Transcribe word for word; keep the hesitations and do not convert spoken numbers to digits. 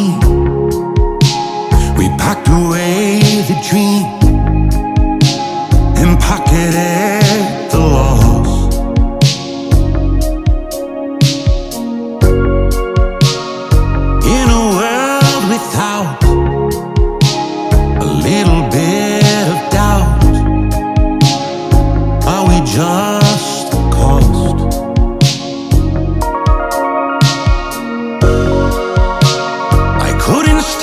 We packed away the dream and pocketed the loss. In a world without a little bit of doubt, are we just the cost? I couldn't